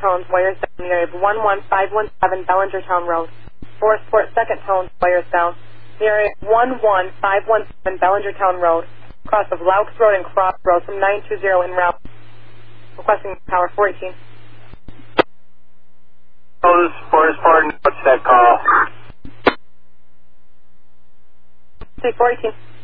tones, wires down, near 11517 Bellingertown Road. 4 Sport, second tones, wires down, near 11517 Bellingertown Road, cross of Laux Road and Cross Road from 920 en route. Requesting power 418. This is 4 Sport, what's that call? See 418.